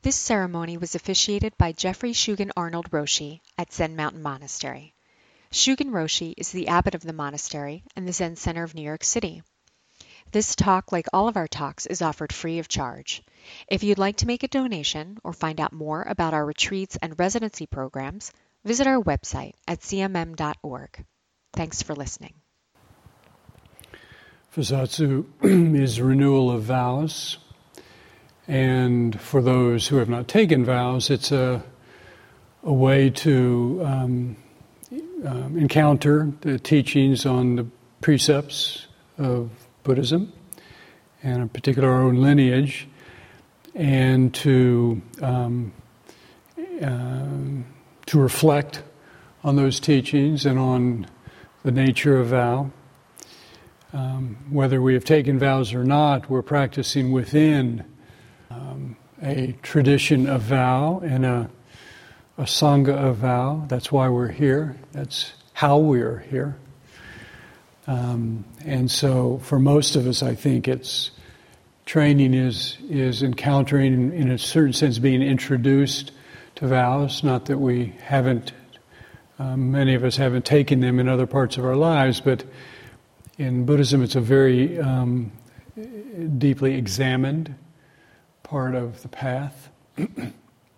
This ceremony was officiated by Jeffrey Shugen Arnold Roshi at Zen Mountain Monastery. Shugen Roshi is the abbot of the monastery and the Zen Center of New York City. This talk, like all of our talks, is offered free of charge. If you'd like to make a donation or find out more about our retreats and residency programs, visit our website at cmm.org. Thanks for listening. Fusatsu is renewal of vows, and for those who have not taken vows, it's a way to encounter the teachings on the precepts of Buddhism, and in particular our own lineage, and to reflect on those teachings and on the nature of vow. Whether we have taken vows or not, we're practicing within a tradition of vow and a sangha of vow. That's why we're here. That's how we're here. And so for most of us, I think training is encountering, in a certain sense, being introduced to vows. Not that we haven't, many of us haven't taken them in other parts of our lives, but in Buddhism it's a very deeply examined part of the path. In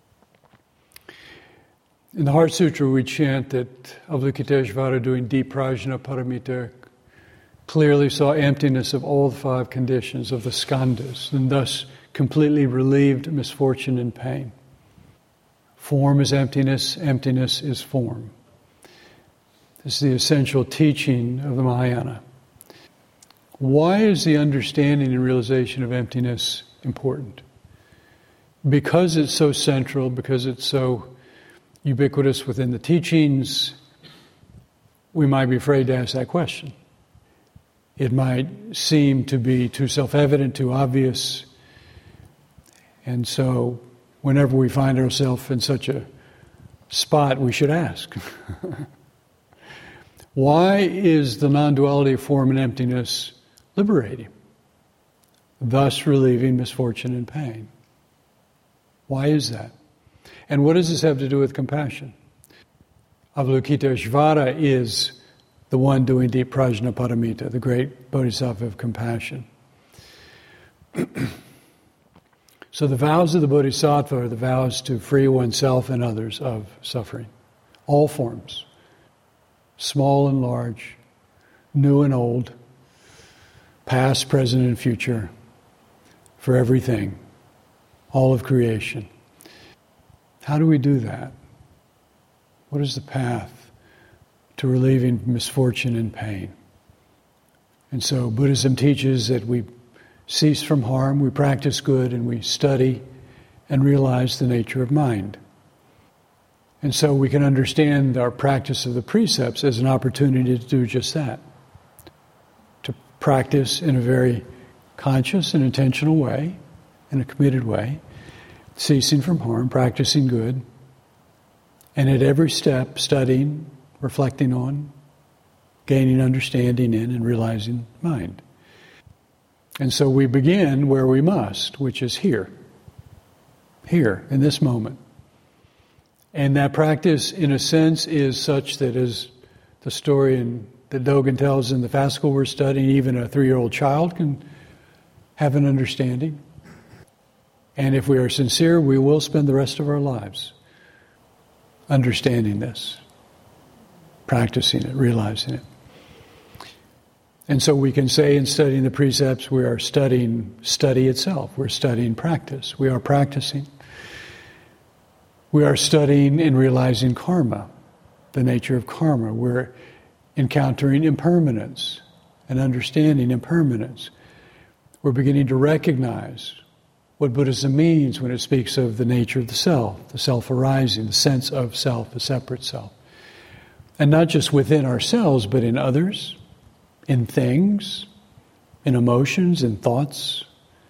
the Heart Sutra we chant that Avalokiteshvara, doing deep prajna paramita, clearly saw emptiness of all the five conditions of the skandhas, and thus completely relieved misfortune and pain. Form is emptiness, emptiness is form. This is the essential teaching of the Mahayana. Why is the understanding and realization of emptiness important? Because it's so central, because it's so ubiquitous within the teachings, we might be afraid to ask that question. It might seem to be too self-evident, too obvious. And so whenever we find ourselves in such a spot, we should ask. Why is the non-duality of form and emptiness liberating, thus relieving misfortune and pain? Why is that? And what does this have to do with compassion? Avalokiteshvara is the one doing deep prajna paramita, the great bodhisattva of compassion. So the vows of the bodhisattva are the vows to free oneself and others of suffering. All forms, small and large, new and old, past, present, and future, for everything, all of creation. How do we do that? What is the path to relieving misfortune and pain? And so Buddhism teaches that we cease from harm, we practice good, and we study and realize the nature of mind. And so we can understand our practice of the precepts as an opportunity to do just that. To practice in a very conscious and intentional way, in a committed way, ceasing from harm, practicing good, and at every step studying, reflecting on, gaining understanding in, and realizing mind. And so we begin where we must, which is here, in this moment. And that practice, in a sense, is such that, as the story that Dogen tells in the fascicle we're studying, even a 3-year-old child can have an understanding. And if we are sincere, we will spend the rest of our lives understanding this, practicing it, realizing it. And so we can say in studying the precepts, we are studying study itself. We're studying practice. We are practicing. We are studying and realizing karma, the nature of karma. We're encountering impermanence and understanding impermanence. We're beginning to recognize what Buddhism means when it speaks of the nature of the self arising, the sense of self, a separate self. And not just within ourselves, but in others, in things, in emotions, in thoughts,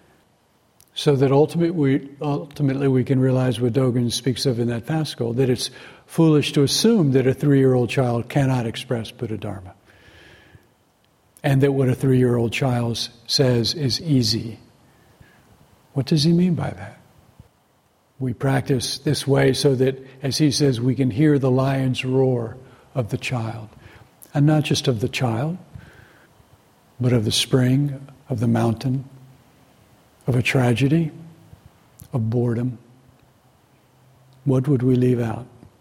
so that ultimately we can realize what Dogen speaks of in that fascicle, that it's foolish to assume that a 3-year-old child cannot express Buddha Dharma, and that what a 3-year-old child says is easy. What does he mean by that? We practice this way so that, as he says, we can hear the lion's roar of the child. And not just of the child, but of the spring, of the mountain, of a tragedy, of boredom. What would we leave out?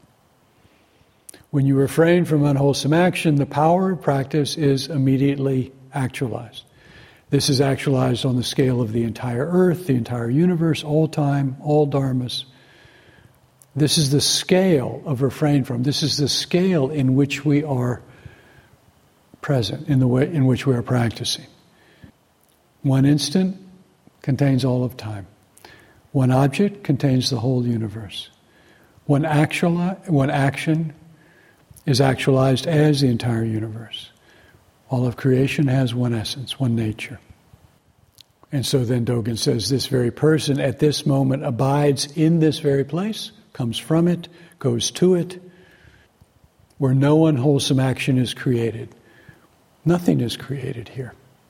When you refrain from unwholesome action, the power of practice is immediately actualized. This is actualized on the scale of the entire earth, the entire universe, all time, all dharmas. This is the scale of refrain from. This is the scale in which we are present, in the way in which we are practicing. One instant contains all of time. One object contains the whole universe. One action is actualized as the entire universe. All of creation has one essence, one nature. And so then Dogen says this very person at this moment abides in this very place, comes from it, goes to it, where no unwholesome action is created. Nothing is created here.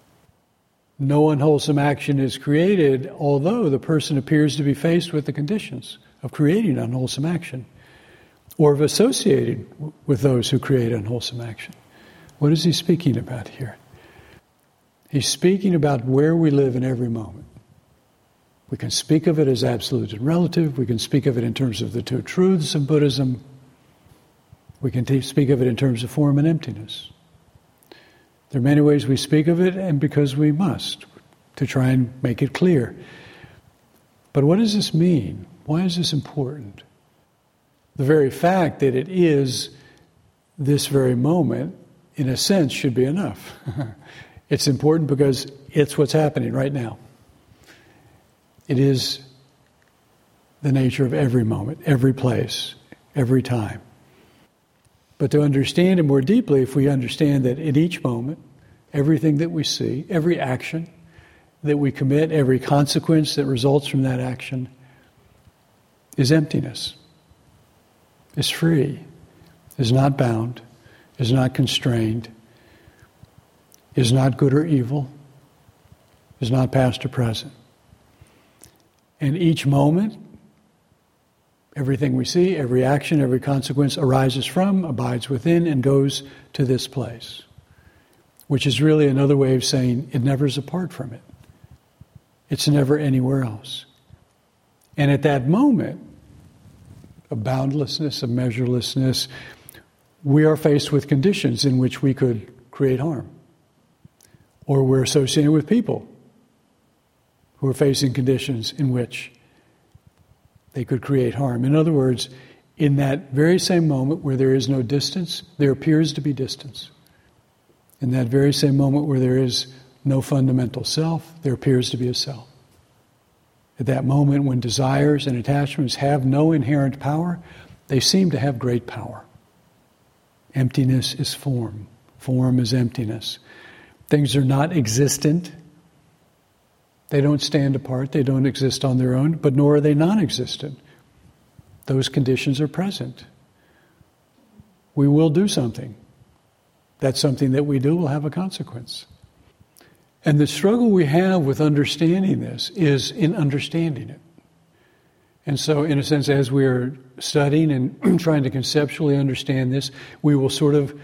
No unwholesome action is created, although the person appears to be faced with the conditions of creating unwholesome action, or of associated with those who create unwholesome action. What is he speaking about here? He's speaking about where we live in every moment. We can speak of it as absolute and relative. We can speak of it in terms of the two truths of Buddhism. We can speak of it in terms of form and emptiness. There are many ways we speak of it, and because we must, to try and make it clear. But what does this mean? Why is this important? The very fact that it is this very moment, in a sense, should be enough. It's important because it's what's happening right now. It is the nature of every moment, every place, every time. But to understand it more deeply, if we understand that at each moment, everything that we see, every action that we commit, every consequence that results from that action is emptiness, is free, is not bound, is not constrained, is not good or evil, is not past or present. And each moment, everything we see, every action, every consequence arises from, abides within, and goes to this place, which is really another way of saying it never is apart from it. It's never anywhere else. And at that moment of boundlessness, of measurelessness, we are faced with conditions in which we could create harm. Or we're associated with people who are facing conditions in which they could create harm. In other words, in that very same moment where there is no distance, there appears to be distance. In that very same moment where there is no fundamental self, there appears to be a self. At that moment when desires and attachments have no inherent power, they seem to have great power. Emptiness is form. Form is emptiness. Things are not existent. They don't stand apart. They don't exist on their own, but nor are they non-existent. Those conditions are present. We will do something. That something that we do will have a consequence. And the struggle we have with understanding this is in understanding it. And so, in a sense, as we are studying and trying to conceptually understand this, we will sort of,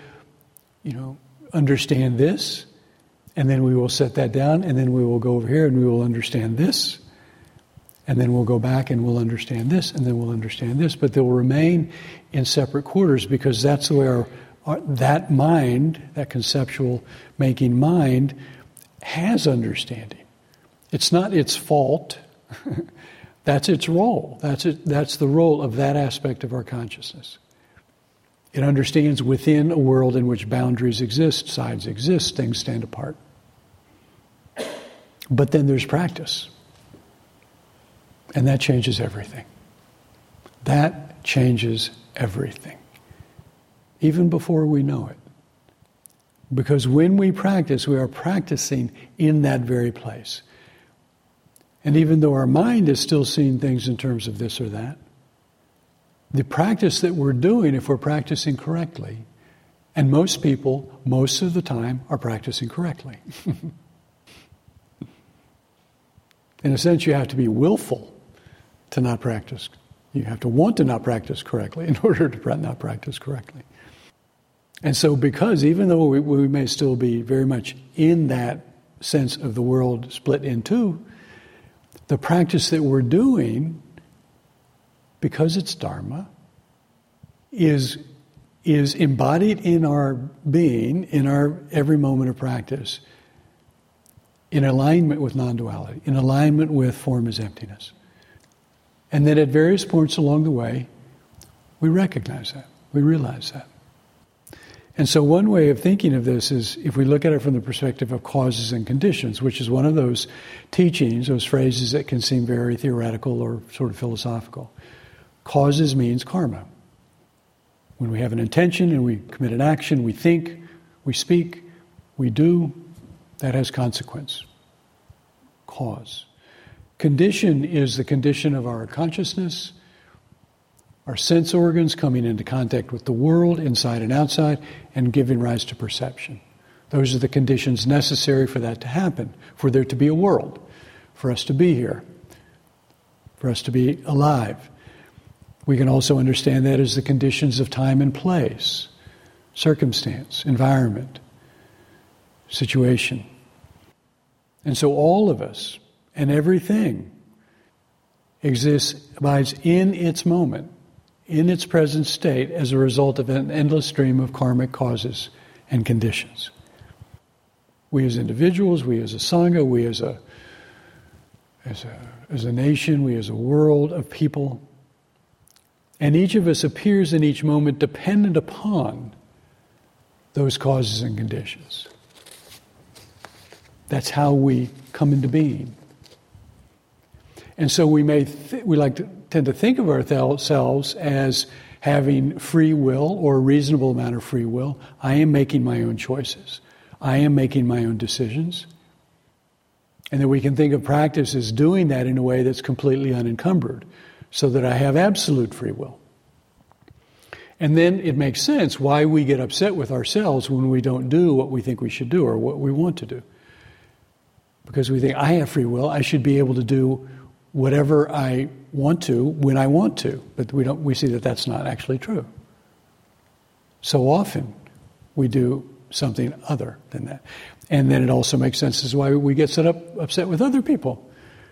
understand this, and then we will set that down, and then we will go over here and we will understand this, and then we'll go back and we'll understand this, and then we'll understand this, but they'll remain in separate quarters because that's the way that mind, that conceptual making mind, has understanding. It's not its fault. That's its role. That's the role of that aspect of our consciousness. It understands within a world in which boundaries exist, sides exist, things stand apart. But then there's practice. And that changes everything. That changes everything. Even before we know it. Because when we practice, we are practicing in that very place. And even though our mind is still seeing things in terms of this or that, the practice that we're doing, if we're practicing correctly, and most people, most of the time, are practicing correctly. In a sense, you have to be willful to not practice. You have to want to not practice correctly in order to not practice correctly. And so because even though we may still be very much in that sense of the world split in two, the practice that we're doing, because it's Dharma, is embodied in our being, in our every moment of practice, in alignment with non-duality, in alignment with form as emptiness. And then at various points along the way, we recognize that, we realize that. And so one way of thinking of this is if we look at it from the perspective of causes and conditions, which is one of those teachings, those phrases that can seem very theoretical or sort of philosophical. Causes means karma. When we have an intention and we commit an action, we think, we speak, we do, that has consequence. Cause. Condition is the condition of our consciousness, our sense organs coming into contact with the world, inside and outside, and giving rise to perception. Those are the conditions necessary for that to happen, for there to be a world, for us to be here, for us to be alive. We can also understand that as the conditions of time and place, circumstance, environment, situation. And so all of us and everything abides in its moment, in its present state, as a result of an endless stream of karmic causes and conditions. We as individuals, we as a sangha, we as a nation, we as a world of people. And each of us appears in each moment dependent upon those causes and conditions. That's how we come into being. And so we tend to think of ourselves as having free will or a reasonable amount of free will. I am making my own choices. I am making my own decisions. And then we can think of practice as doing that in a way that's completely unencumbered, so that I have absolute free will. And then it makes sense why we get upset with ourselves when we don't do what we think we should do or what we want to do. Because we think, I have free will, I should be able to do whatever I want to when I want to. But we see that that's not actually true. So often we do something other than that. And then it also makes sense as why we get upset with other people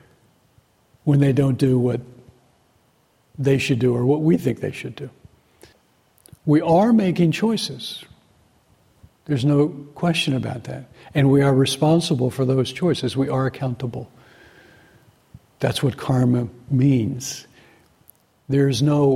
when they don't do what they should do or what we think they should do. We are making choices. There's no question about that. And we are responsible for those choices. We are accountable. That's what karma means. You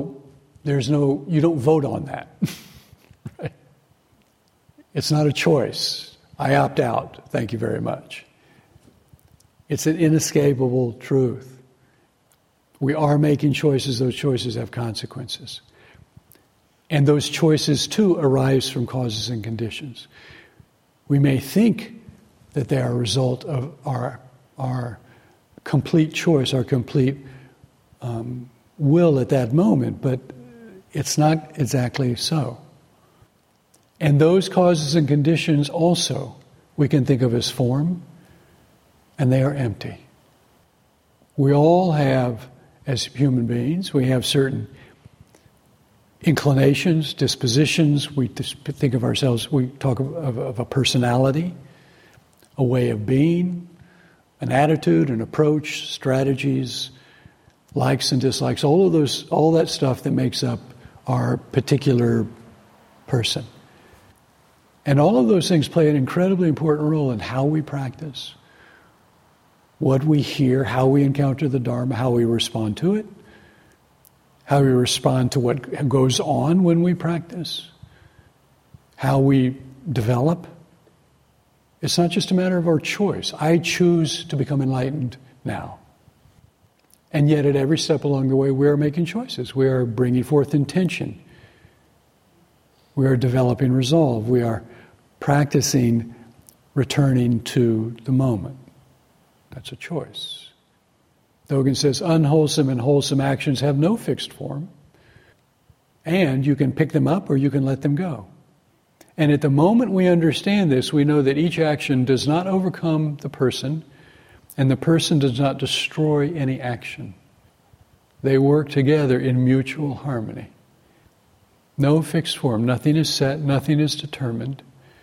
don't vote on that. Right? It's not a choice. I opt out. Thank you very much. It's an inescapable truth. We are making choices. Those choices have consequences. And those choices, too, arise from causes and conditions. We may think that they are a result of our complete choice, our complete will at that moment, but it's not exactly so. And those causes and conditions also we can think of as form, and they are empty. We all have, as human beings, we have certain inclinations, dispositions. We think of ourselves, we talk of a personality, a way of being, an attitude, an approach, strategies, likes and dislikes, all that stuff that makes up our particular person. And all of those things play an incredibly important role in how we practice, what we hear, how we encounter the Dharma, how we respond to it, how we respond to what goes on when we practice, how we develop. It's not just a matter of our choice. I choose to become enlightened now. And yet at every step along the way, we are making choices. We are bringing forth intention. We are developing resolve. We are practicing returning to the moment. That's a choice. Dogen says unwholesome and wholesome actions have no fixed form, and you can pick them up or you can let them go. And at the moment we understand this, we know that each action does not overcome the person, and the person does not destroy any action. They work together in mutual harmony. No fixed form. Nothing is set. Nothing is determined.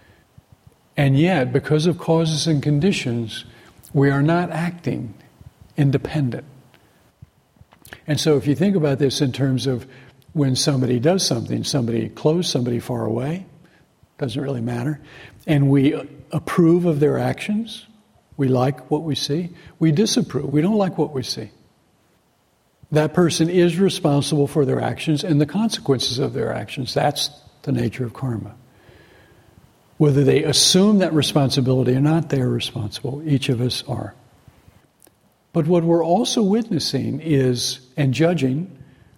And yet, because of causes and conditions, we are not acting independent. And so if you think about this in terms of when somebody does something, somebody close, somebody far away, doesn't really matter, and we approve of their actions, we like what we see, we disapprove, we don't like what we see. That person is responsible for their actions and the consequences of their actions. That's the nature of karma. Whether they assume that responsibility or not, they are responsible. Each of us are. But what we're also witnessing is, and judging,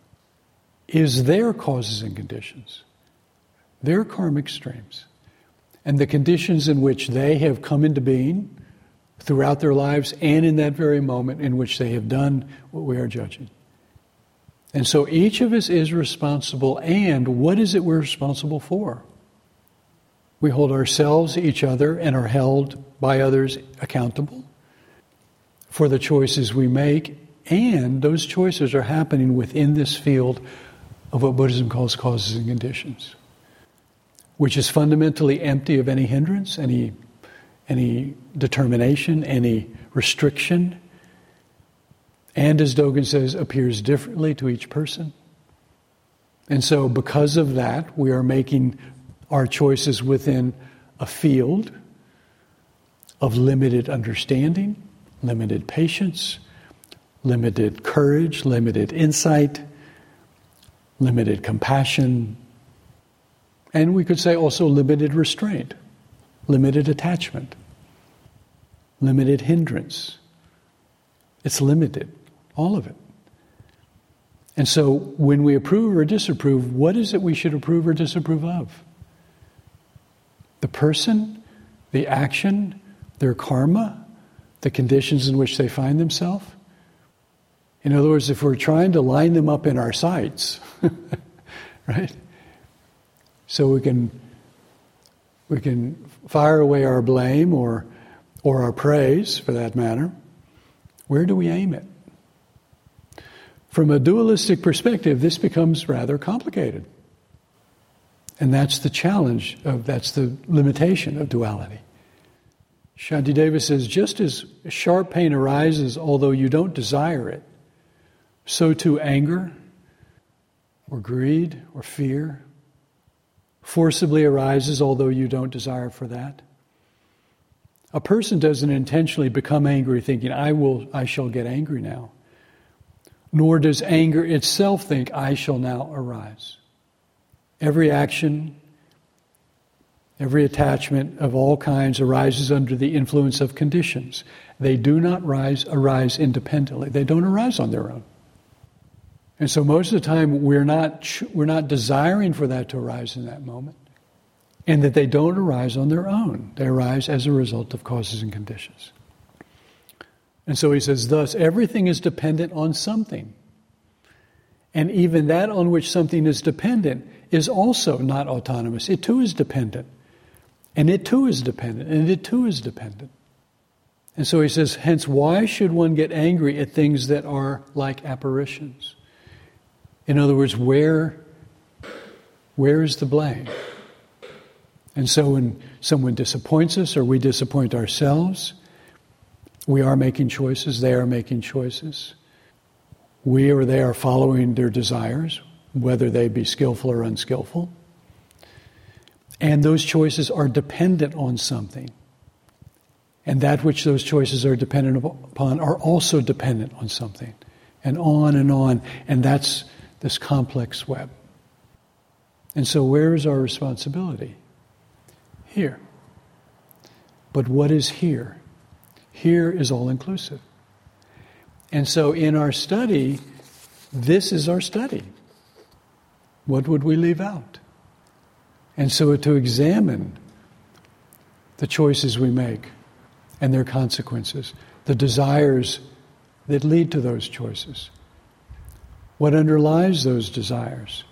is their causes and conditions, their karmic streams, and the conditions in which they have come into being throughout their lives and in that very moment in which they have done what we are judging. And so each of us is responsible, and what is it we're responsible for? We hold ourselves, each other, and are held by others accountable for the choices we make, and those choices are happening within this field of what Buddhism calls causes and conditions, which is fundamentally empty of any hindrance, any determination, any restriction, and as Dogen says, appears differently to each person. And so because of that, we are making our choices within a field of limited understanding, limited patience, limited courage, limited insight, limited compassion, and we could say also limited restraint, limited attachment, limited hindrance. It's limited, all of it. And so when we approve or disapprove, what is it we should approve or disapprove of? The person, the action, their karma, the conditions in which they find themselves? In other words, if we're trying to line them up in our sights, right? So we can fire away our blame or our praise, for that matter. Where do we aim it? From a dualistic perspective, this becomes rather complicated. And that's the challenge, that's the limitation of duality. Shantideva says, just as sharp pain arises although you don't desire it, so too anger or greed or fear forcibly arises although you don't desire for that. A person doesn't intentionally become angry thinking, I shall get angry now. Nor does anger itself think, I shall now arise. Every action, every attachment of all kinds arises under the influence of conditions. They do not arise independently. They don't arise on their own. And so most of the time we're not desiring for that to arise in that moment. And that they don't arise on their own. They arise as a result of causes and conditions. And so he says, thus, everything is dependent on something. And even that on which something is dependent is also not autonomous. It too is dependent. And it too is dependent. And it too is dependent. And so he says, hence, why should one get angry at things that are like apparitions? In other words, where is the blame? And so when someone disappoints us or we disappoint ourselves, we are making choices, they are making choices. We or they are following their desires, whether they be skillful or unskillful. And those choices are dependent on something. And that which those choices are dependent upon are also dependent on something. And on and on. And that's this complex web. And so where is our responsibility? Here. But what is here? Here is all-inclusive. And so in our study, this is our study. What would we leave out? And so to examine the choices we make and their consequences, the desires that lead to those choices. What underlies those desires?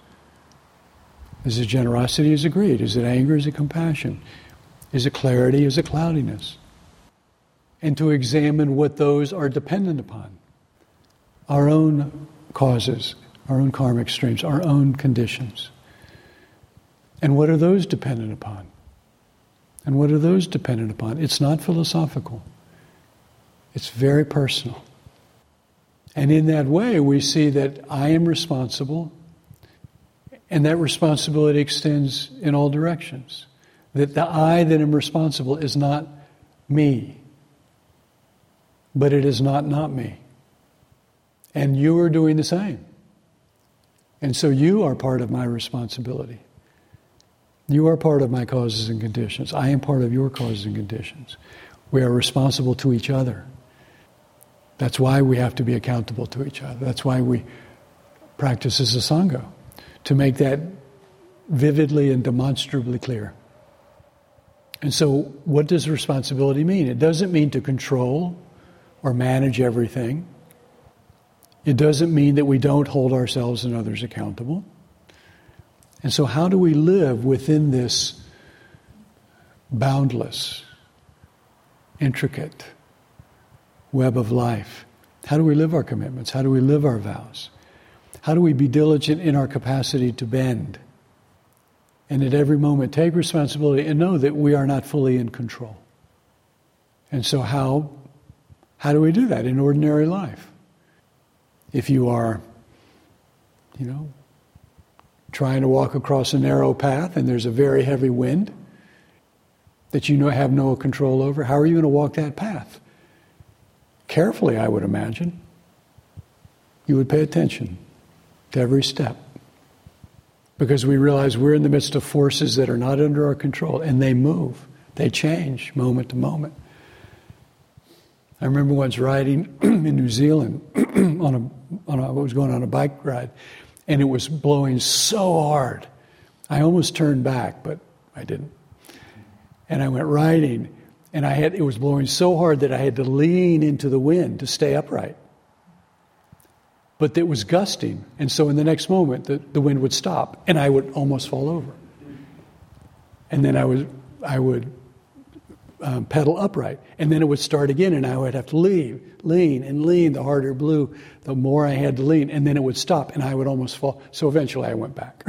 Is it generosity? Is it greed? Is it anger? Is it compassion? Is it clarity? Is it cloudiness? And to examine what those are dependent upon. Our own causes, our own karmic streams, our own conditions. And what are those dependent upon? And what are those dependent upon? It's not philosophical. It's very personal. And in that way, we see that I am responsible, and that responsibility extends in all directions. That the I that am responsible is not me, but it is not me. And you are doing the same. And so you are part of my responsibility. You are part of my causes and conditions. I am part of your causes and conditions. We are responsible to each other. That's why we have to be accountable to each other. That's why we practice as a Sangha, to make that vividly and demonstrably clear. And so what does responsibility mean? It doesn't mean to control or manage everything. It doesn't mean that we don't hold ourselves and others accountable. And so how do we live within this boundless, intricate web of life? How do we live our commitments? How do we live our vows? How do we be diligent in our capacity to bend? And at every moment take responsibility and know that we are not fully in control. And so how do we do that in ordinary life? If you are, trying to walk across a narrow path and there's a very heavy wind that you have no control over, how are you going to walk that path? Carefully, I would imagine. You would pay attention to every step. Because we realize we're in the midst of forces that are not under our control, and they move. They change moment to moment. I remember once riding in New Zealand I was going on a bike ride, and it was blowing so hard. I almost turned back, but I didn't. And I went riding, and it was blowing so hard that I had to lean into the wind to stay upright. But it was gusting, and so in the next moment, the wind would stop, and I would almost fall over. And then I would pedal upright, and then it would start again, and I would have to lean. The harder it blew, the more I had to lean, and then it would stop, and I would almost fall. So eventually I went back.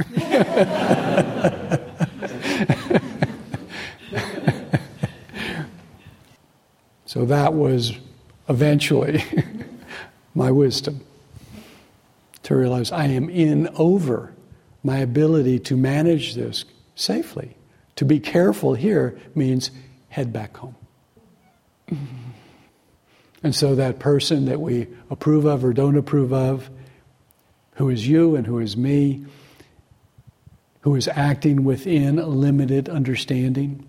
So that was eventually my wisdom, to realize I am in over my ability to manage this safely. To be careful here means head back home. And so that person that we approve of or don't approve of, who is you and who is me, who is acting within a limited understanding,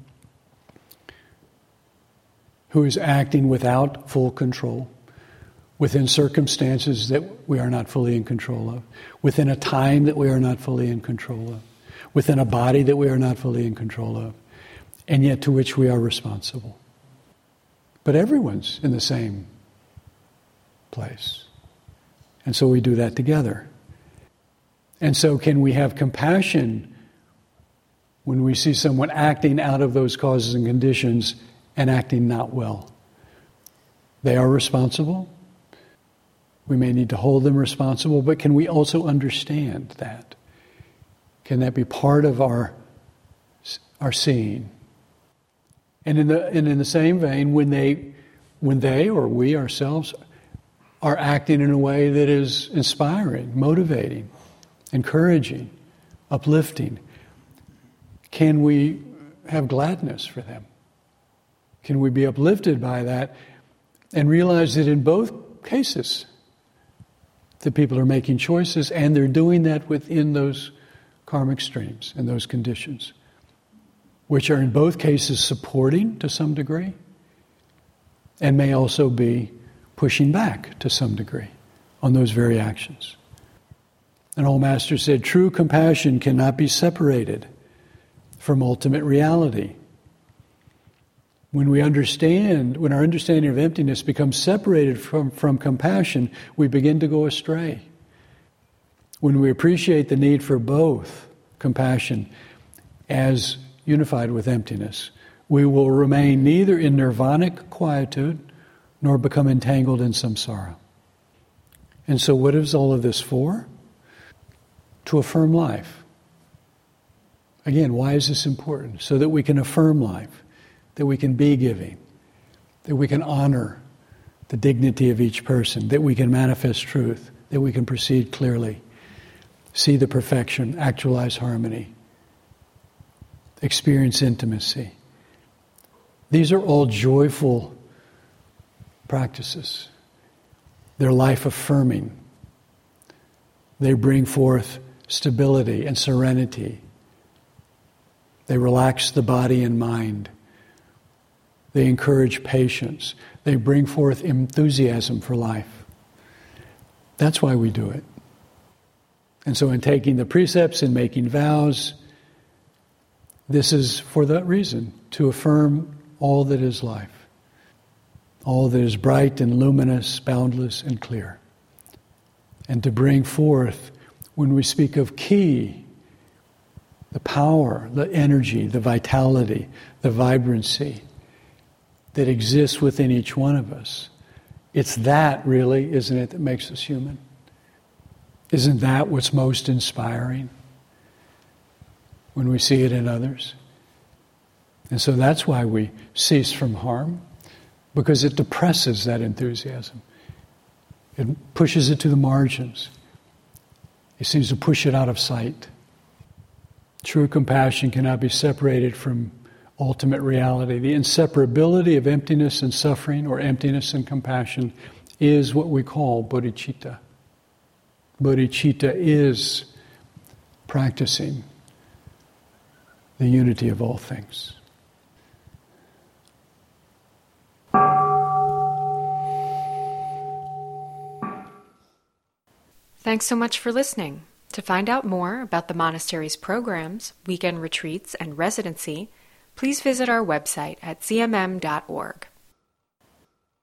who is acting without full control, within circumstances that we are not fully in control of, within a time that we are not fully in control of, within a body that we are not fully in control of, and yet to which we are responsible. But everyone's in the same place. And so we do that together. And so can we have compassion when we see someone acting out of those causes and conditions and acting not well? They are responsible. We may need to hold them responsible, but can we also understand that? Can that be part of our seeing? And in the same vein, when they or we ourselves are acting in a way that is inspiring, motivating, encouraging, uplifting, can we have gladness for them? Can we be uplifted by that and realize that in both cases, the people are making choices and they're doing that within those karmic streams and those conditions, which are in both cases supporting to some degree and may also be pushing back to some degree on those very actions. An old master said, true compassion cannot be separated from ultimate reality. When our understanding of emptiness becomes separated from compassion, we begin to go astray. When we appreciate the need for both compassion as unified with emptiness, we will remain neither in nirvanic quietude nor become entangled in samsara. And so what is all of this for? To affirm life. Again, why is this important? So that we can affirm life, that we can be giving, that we can honor the dignity of each person, that we can manifest truth, that we can proceed clearly, see the perfection, actualize harmony, experience intimacy. These are all joyful practices. They're life-affirming. They bring forth stability and serenity. They relax the body and mind. They encourage patience. They bring forth enthusiasm for life. That's why we do it. And so in taking the precepts and making vows, this is for that reason, to affirm all that is life, all that is bright and luminous, boundless and clear. And to bring forth, when we speak of ki, the power, the energy, the vitality, the vibrancy that exists within each one of us. It's that, really, isn't it, that makes us human? Isn't that what's most inspiring when we see it in others? And so that's why we cease from harm, because it depresses that enthusiasm. It pushes it to the margins. It seems to push it out of sight. True compassion cannot be separated from ultimate reality. The inseparability of emptiness and suffering, or emptiness and compassion, is what we call bodhicitta. Bodhicitta is practicing the unity of all things. Thanks so much for listening. To find out more about the monastery's programs, weekend retreats, and residency, please visit our website at cmm.org.